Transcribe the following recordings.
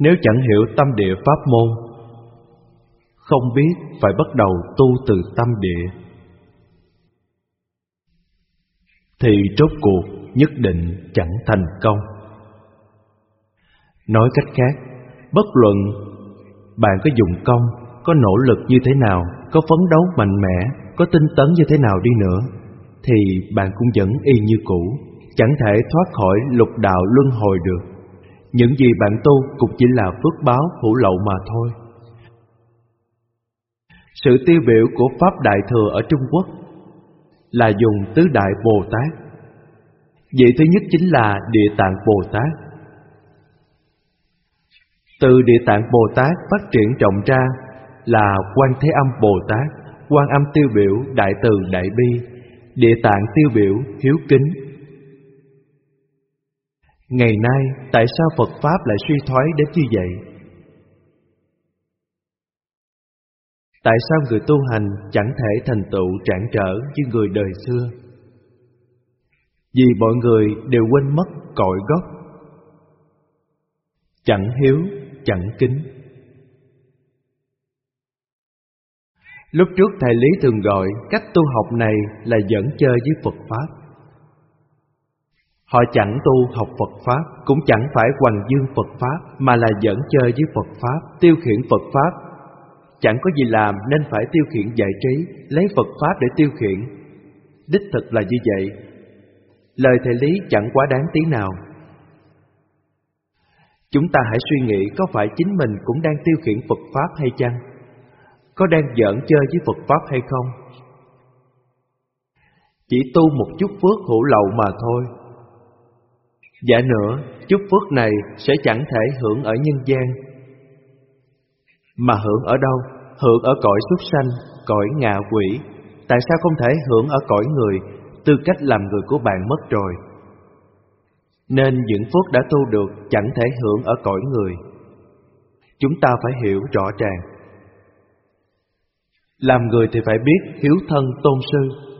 Nếu chẳng hiểu tâm địa pháp môn, không biết phải bắt đầu tu từ tâm địa, thì rốt cuộc nhất định chẳng thành công. Nói cách khác, bất luận bạn có dùng công, có nỗ lực như thế nào, có phấn đấu mạnh mẽ, có tinh tấn như thế nào đi nữa, thì bạn cũng vẫn y như cũ, chẳng thể thoát khỏi lục đạo luân hồi được. Những gì bạn tu cũng chỉ là phước báo hữu lậu mà thôi. Sự tiêu biểu của Pháp Đại Thừa ở Trung Quốc là dùng tứ đại Bồ Tát. Vị thứ nhất chính là Địa Tạng Bồ Tát. Từ Địa Tạng Bồ Tát phát triển rộng ra là Quan Thế Âm Bồ Tát. Quan Âm tiêu biểu đại từ đại bi, Địa Tạng tiêu biểu hiếu kính. Ngày nay tại sao Phật Pháp lại suy thoái đến như vậy? Tại sao người tu hành chẳng thể thành tựu trảng trở như người đời xưa? Vì mọi người đều quên mất cội gốc, chẳng hiếu, chẳng kính. Lúc trước thầy Lý thường gọi cách tu học này là giỡn chơi với Phật Pháp. Họ chẳng tu học Phật Pháp, cũng chẳng phải hoằng dương Phật Pháp, mà là giỡn chơi với Phật Pháp, tiêu khiển Phật Pháp. Chẳng có gì làm nên phải tiêu khiển giải trí, lấy Phật Pháp để tiêu khiển. Đích thực là như vậy. Lời thầy Lý chẳng quá đáng tí nào. Chúng ta hãy suy nghĩ có phải chính mình cũng đang tiêu khiển Phật Pháp hay chăng? Có đang giỡn chơi với Phật Pháp hay không? Chỉ tu một chút phước hữu lậu mà thôi. Giả nữa, chút phước này sẽ chẳng thể hưởng ở nhân gian. Mà hưởng ở đâu? Hưởng ở cõi súc sanh, cõi ngạ quỷ. Tại sao không thể hưởng ở cõi người? Tư cách làm người của bạn mất rồi. Nên những phước đã tu được chẳng thể hưởng ở cõi người. Chúng ta phải hiểu rõ ràng. Làm người thì phải biết hiếu thân tôn sư.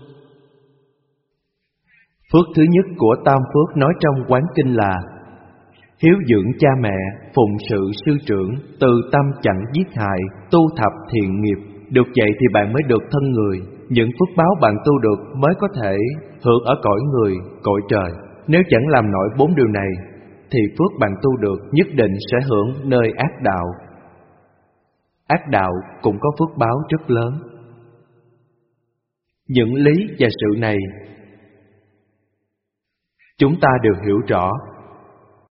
Phước thứ nhất của tam phước nói trong Quán Kinh là hiếu dưỡng cha mẹ, phụng sự sư trưởng, từ tâm chẳng giết hại, tu thập thiện nghiệp. Được vậy thì bạn mới được thân người. Những phước báo bạn tu được mới có thể hưởng ở cõi người, cõi trời. Nếu chẳng làm nổi 4 điều này, thì phước bạn tu được nhất định sẽ hưởng nơi ác đạo. Ác đạo cũng có phước báo rất lớn. Những lý và sự này chúng ta đều hiểu rõ.